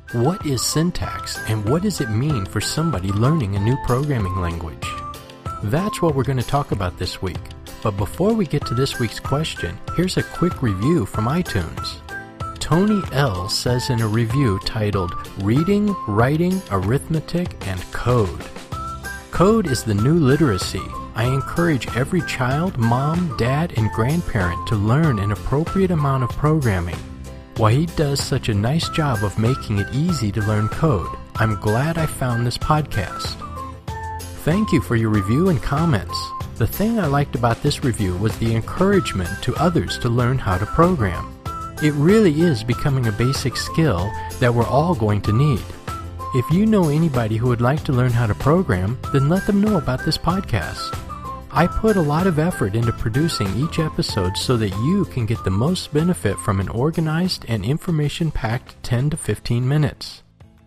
What is syntax and what does it mean for somebody learning a new programming language? That's what we're going to talk about this week. But before we get to this week's question, here's a quick review from iTunes. Tony L. says in a review titled Reading, Writing, Arithmetic, and Code. Code is the new literacy. I encourage every child, mom, dad, and grandparent to learn an appropriate amount of programming. Wahid does such a nice job of making it easy to learn code. I'm glad I found this podcast. Thank you for your review and comments. The thing I liked about this review was the encouragement to others to learn how to program. It really is becoming a basic skill that we're all going to need. If you know anybody who would like to learn how to program, then let them know about this podcast. I put a lot of effort into producing each episode so that you can get the most benefit from an organized and information-packed 10 to 15 minutes.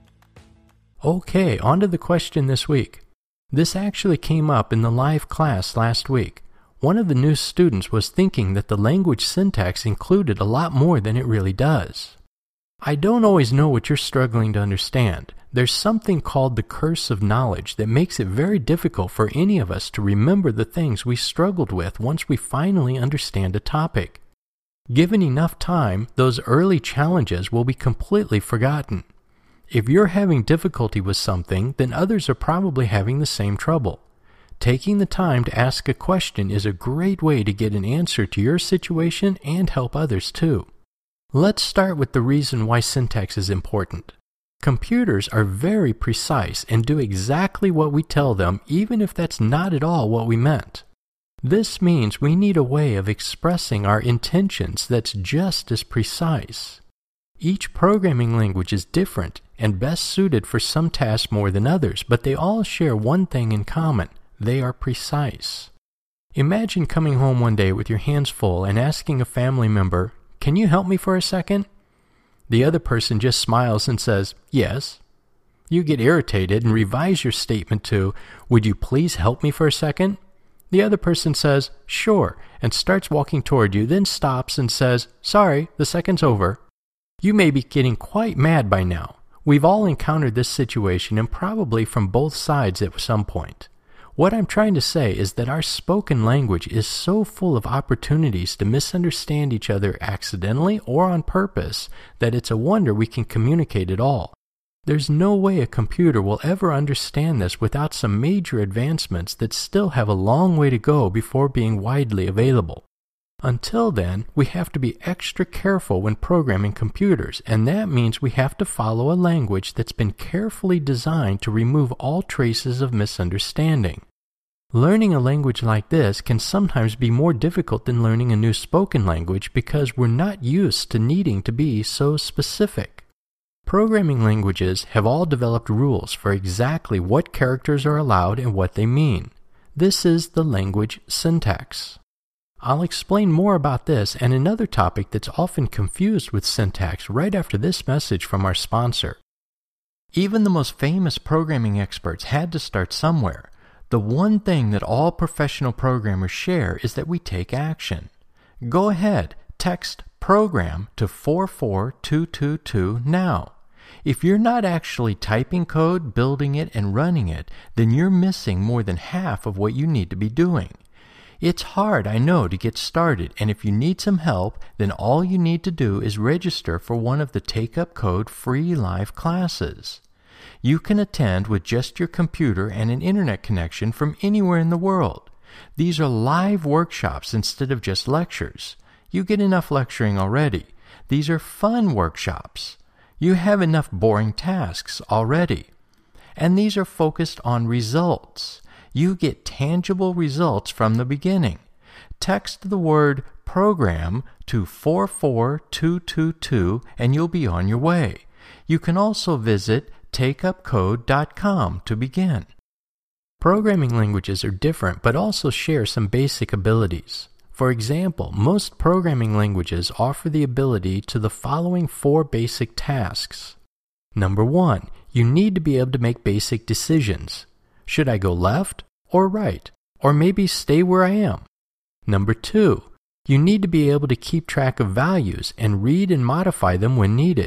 Okay, on to the question this week. This actually came up in the live class last week. One of the new students was thinking that the language syntax included a lot more than it really does. I don't always know what you're struggling to understand. There's something called the curse of knowledge that makes it very difficult for any of us to remember the things we struggled with once we finally understand a topic. Given enough time, those early challenges will be completely forgotten. If you're having difficulty with something, then others are probably having the same trouble. Taking the time to ask a question is a great way to get an answer to your situation and help others too. Let's start with the reason why syntax is important. Computers are very precise and do exactly what we tell them, even if that's not at all what we meant. This means we need a way of expressing our intentions that's just as precise. Each programming language is different and best suited for some tasks more than others, but they all share one thing in common. They are precise. Imagine coming home one day with your hands full and asking a family member, "Can you help me for a second?" The other person just smiles and says, "Yes." You get irritated and revise your statement to, "Would you please help me for a second?" The other person says, "Sure," and starts walking toward you, then stops and says, "Sorry, the second's over." You may be getting quite mad by now. We've all encountered this situation and probably from both sides at some point. What I'm trying to say is that our spoken language is so full of opportunities to misunderstand each other accidentally or on purpose that it's a wonder we can communicate at all. There's no way a computer will ever understand this without some major advancements that still have a long way to go before being widely available. Until then, we have to be extra careful when programming computers, and that means we have to follow a language that's been carefully designed to remove all traces of misunderstanding. Learning a language like this can sometimes be more difficult than learning a new spoken language because we're not used to needing to be so specific. Programming languages have all developed rules for exactly what characters are allowed and what they mean. This is the language syntax. I'll explain more about this and another topic that's often confused with syntax right after this message from our sponsor. Even the most famous programming experts had to start somewhere. The one thing that all professional programmers share is that we take action. Go ahead, text program to 44222 now. If you're not actually typing code, building it, and running it, then you're missing more than half of what you need to be doing. It's hard, I know, to get started, and if you need some help, then all you need to do is register for one of the Take Up Code free live classes. You can attend with just your computer and an internet connection from anywhere in the world. These are live workshops instead of just lectures. You get enough lecturing already. These are fun workshops. You have enough boring tasks already. And these are focused on results. You get tangible results from the beginning. Text the word program to 44222 and you'll be on your way. You can also visit takeupcode.com to begin. Programming languages are different but also share some basic abilities. For example, most programming languages offer the ability to the following 4 basic tasks. Number 1, you need to be able to make basic decisions. Should I go left or right? Or maybe stay where I am? Number 2, you need to be able to keep track of values and read and modify them when needed.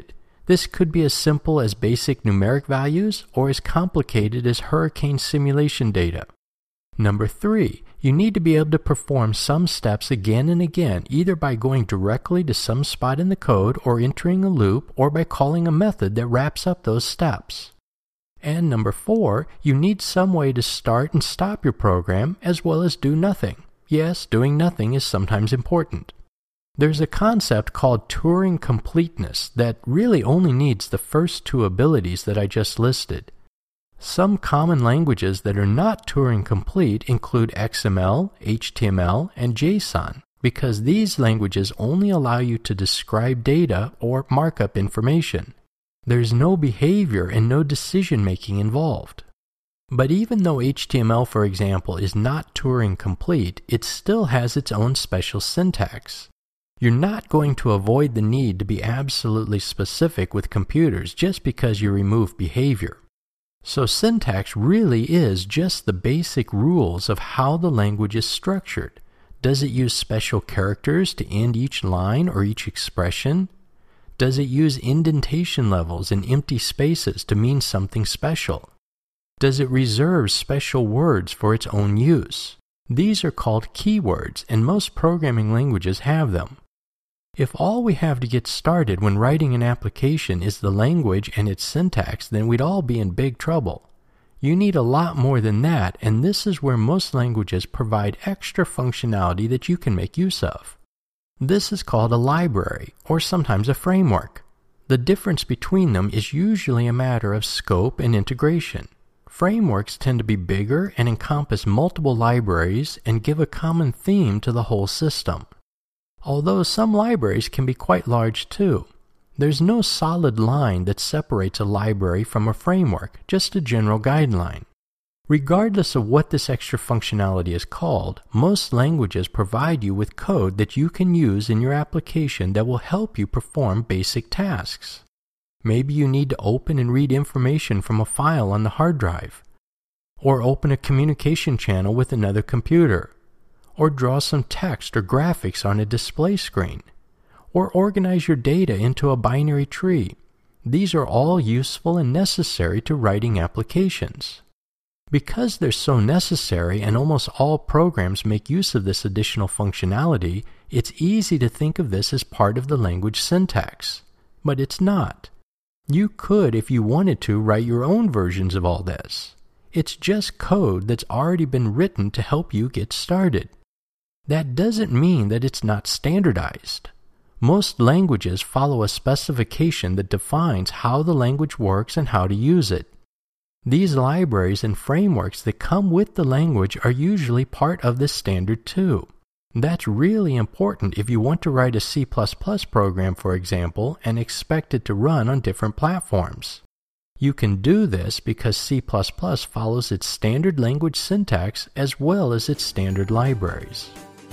This could be as simple as basic numeric values or as complicated as hurricane simulation data. Number 3, you need to be able to perform some steps again and again, either by going directly to some spot in the code or entering a loop, or by calling a method that wraps up those steps. And number 4, you need some way to start and stop your program as well as do nothing. Yes, doing nothing is sometimes important. There's a concept called Turing completeness that really only needs the first 2 abilities that I just listed. Some common languages that are not Turing complete include XML, HTML, and JSON, because these languages only allow you to describe data or markup information. There's no behavior and no decision-making involved. But even though HTML, for example, is not Turing complete, it still has its own special syntax. You're not going to avoid the need to be absolutely specific with computers just because you remove behavior. So syntax really is just the basic rules of how the language is structured. Does it use special characters to end each line or each expression? Does it use indentation levels and empty spaces to mean something special? Does it reserve special words for its own use? These are called keywords, and most programming languages have them. If all we have to get started when writing an application is the language and its syntax, then we'd all be in big trouble. You need a lot more than that, and this is where most languages provide extra functionality that you can make use of. This is called a library, or sometimes a framework. The difference between them is usually a matter of scope and integration. Frameworks tend to be bigger and encompass multiple libraries and give a common theme to the whole system. Although some libraries can be quite large too. There's no solid line that separates a library from a framework, just a general guideline. Regardless of what this extra functionality is called, most languages provide you with code that you can use in your application that will help you perform basic tasks. Maybe you need to open and read information from a file on the hard drive, or open a communication channel with another computer, or draw some text or graphics on a display screen, or organize your data into a binary tree. These are all useful and necessary to writing applications. Because they're so necessary and almost all programs make use of this additional functionality, it's easy to think of this as part of the language syntax. But it's not. You could, if you wanted to, write your own versions of all this. It's just code that's already been written to help you get started. That doesn't mean that it's not standardized. Most languages follow a specification that defines how the language works and how to use it. These libraries and frameworks that come with the language are usually part of this standard too. That's really important if you want to write a C++ program, for example, and expect it to run on different platforms. You can do this because C++ follows its standard language syntax as well as its standard libraries.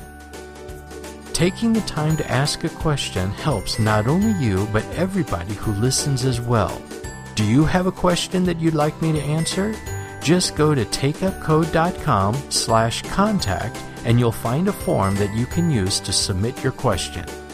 Taking the time to ask a question helps not only you, but everybody who listens as well. Do you have a question that you'd like me to answer? Just go to takeupcode.com/contact and you'll find a form that you can use to submit your question.